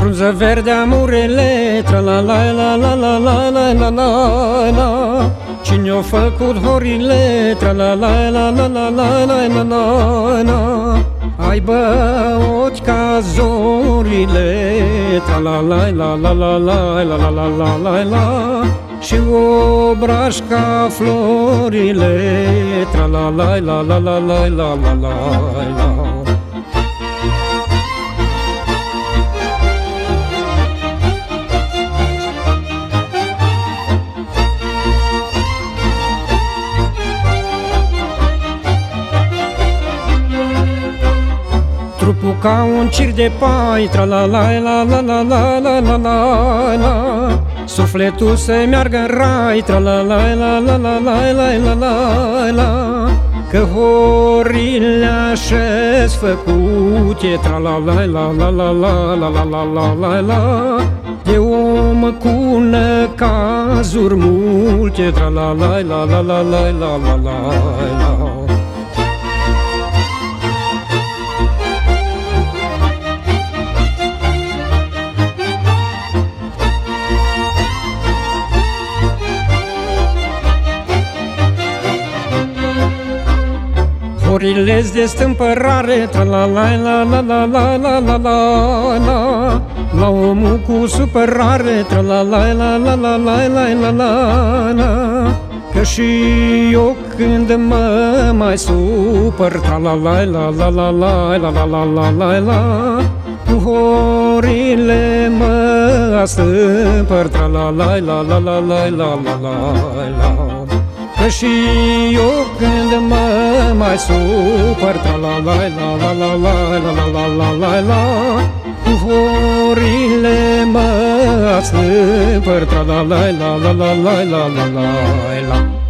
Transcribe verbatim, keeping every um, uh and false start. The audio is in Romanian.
frunză verde amurele, tra-la-la-la-la-la-la-la-la-la-la. Cine-o făcut horile, tra-la-la-la-la-la-la-la-la-la. Aibă ochi ca zorile, tra-la-la-la-la-la-la-la-la-la-la. Și obraj ca florile, tra-la-la-la-la-la-la-la-la-la. Trupul ca un cir de pai, tra-la-la-la-la-la-la-la-la-la. Sufletul să meargă în rai, tra-la-la-la-la-la-la-la-la-la. Că horile așa-s făcute, tra-la-la-la-la-la-la-la-la-la. De om cu necazuri multe, tra-la-la-la-la-la-la-la-la-la. Horile-s de stâmpărare, tra-la-la-la-la-la-la-la-la-la. La omul cu supărare, tra-la-la-la-la-la-la-la-la. Că și eu când mă mai supăr, tra-la-la-la-la-la-la-la-la-la. Cu horile mă astâmpăr, tra-la-la-la-la-la-la-la-la-la. Că și eu când mă mai supăr, tra-la-la-la-la-la-la-la-la-la-la. Cu horile mă astâmpăr, tra-la-la-la-la-la-la-la-la-la-la.